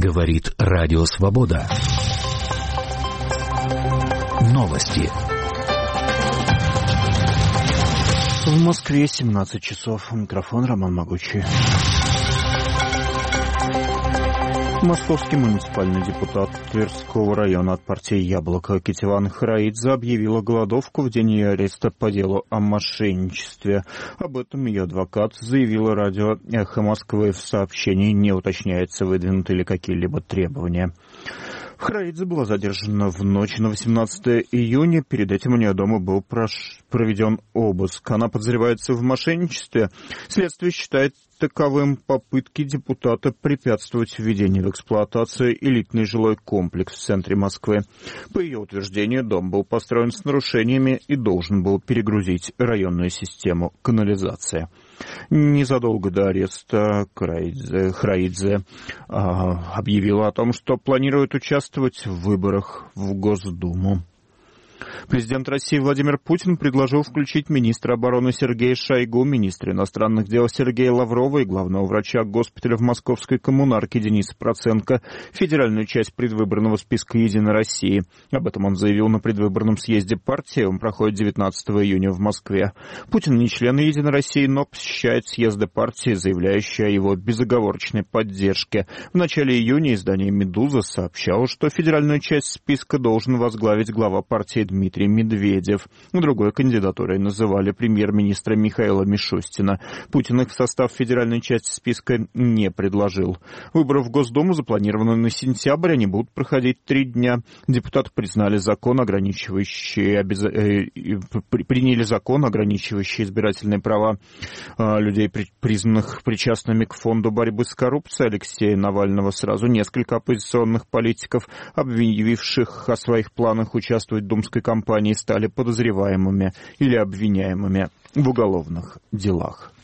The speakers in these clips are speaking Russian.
Говорит Радио Свобода. Новости. В Москве 17 часов. Микрофон Роман Могучий. Московский муниципальный депутат Тверского района от партии «Яблоко» Кетеван Хараидзе объявила голодовку в день ее ареста по делу о мошенничестве. Об этом ее адвокат заявила радио «Эхо Москвы». В сообщении не уточняется, выдвинуты ли какие-либо требования. Хараидзе была задержана в ночь на 18 июня. Перед этим у нее дома был проведен обыск. Она подозревается в мошенничестве. Следствие считает таковым попытки депутата препятствовать введению в эксплуатацию элитный жилой комплекс в центре Москвы. По ее утверждению, дом был построен с нарушениями и должен был перегрузить районную систему канализации. Незадолго до ареста Хараидзе объявила о том, что планирует участвовать в выборах в Госдуму. Президент России Владимир Путин предложил включить министра обороны Сергея Шойгу, министра иностранных дел Сергея Лаврова и главного врача госпиталя в Московской коммунарке Дениса Проценко в федеральную часть предвыборного списка «Единой России». Об этом он заявил на предвыборном съезде партии. Он проходит 19 июня в Москве. Путин не член «Единой России», но посещает съезды партии, заявляющие о его безоговорочной поддержке. В начале июня издание «Медуза» сообщало, что федеральную часть списка должен возглавить глава партии Дмитрий Медведев. Другой кандидатурой называли премьер-министра Михаила Мишустина. Путин их в состав федеральной части списка не предложил. Выборы в Госдуму запланированы на сентябрь, они будут проходить 3 дня. Депутаты приняли закон, ограничивающий избирательные права людей, признанных причастными к фонду борьбы с коррупцией Алексея Навального. Сразу несколько оппозиционных политиков, объявивших о своих планах участвовать в думской кампании, стали подозреваемыми или обвиняемыми в уголовных делах.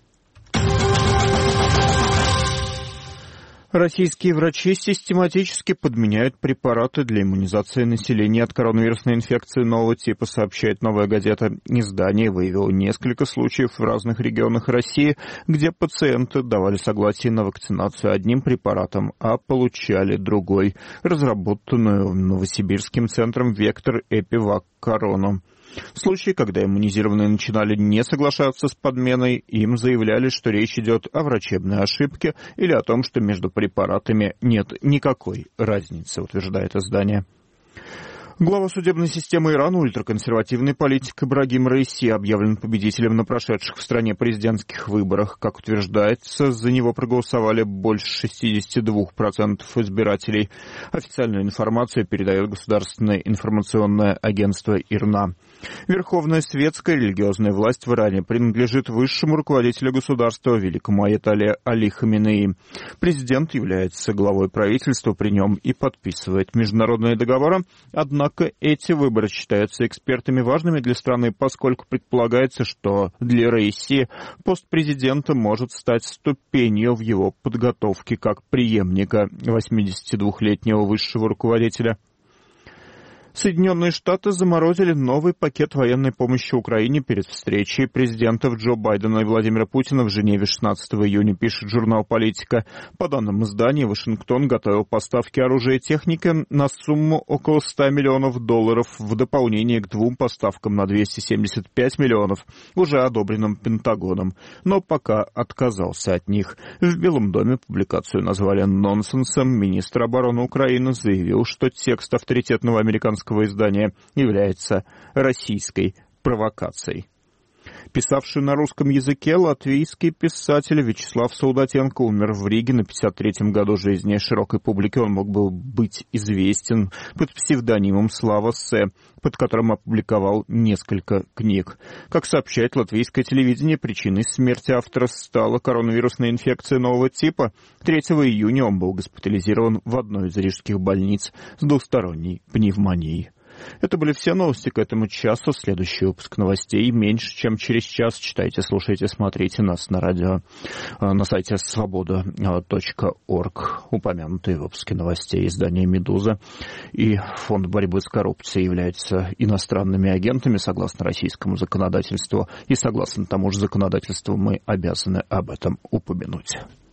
Российские врачи систематически подменяют препараты для иммунизации населения от коронавирусной инфекции нового типа, сообщает «Новая газета». Издание выявило несколько случаев в разных регионах России, где пациенты давали согласие на вакцинацию одним препаратом, а получали другой, разработанную Новосибирским центром «Вектор Эпивак Корону». В случае, когда иммунизированные начинали не соглашаться с подменой, им заявляли, что речь идет о врачебной ошибке или о том, что между препаратами нет никакой разницы, утверждает издание. Глава судебной системы Ирана, ультраконсервативный политик Ибрагим Раиси, объявлен победителем на прошедших в стране президентских выборах. Как утверждается, за него проголосовали больше 62% избирателей. Официальную информацию передает государственное информационное агентство ИРНА. Верховная светская религиозная власть в Иране принадлежит высшему руководителю государства, великому аятолле Али Хаминеи. Президент является главой правительства при нем и подписывает международные договоры. Однако эти выборы считаются экспертами важными для страны, поскольку предполагается, что для Раиси пост президента может стать ступенью в его подготовке как преемника 82-летнего высшего руководителя. Соединенные Штаты заморозили новый пакет военной помощи Украине перед встречей президентов Джо Байдена и Владимира Путина в Женеве 16 июня, пишет журнал «Политика». По данным издания, Вашингтон готовил поставки оружия и техники на сумму около $100 миллионов в дополнение к 2 поставкам на $275 миллионов, уже одобренным Пентагоном, но пока отказался от них. В Белом доме публикацию назвали нонсенсом. Министр обороны Украины заявил, что текст авторитетного американского издания является российской провокацией. Писавший на русском языке латвийский писатель Вячеслав Солдатенко умер в Риге на 53-м году жизни. Широкой публике он мог бы быть известен под псевдонимом Слава Се, под которым опубликовал несколько книг. Как сообщает латвийское телевидение, причиной смерти автора стала коронавирусная инфекция нового типа. 3 июня он был госпитализирован в одной из рижских больниц с двусторонней пневмонией. Это были все новости к этому часу. Следующий выпуск новостей меньше, чем через час. Читайте, слушайте, смотрите нас на радио, на сайте svoboda.org. Упомянутые выпуски новостей издания «Медуза» и Фонд борьбы с коррупцией являются иностранными агентами согласно российскому законодательству. И согласно тому же законодательству мы обязаны об этом упомянуть.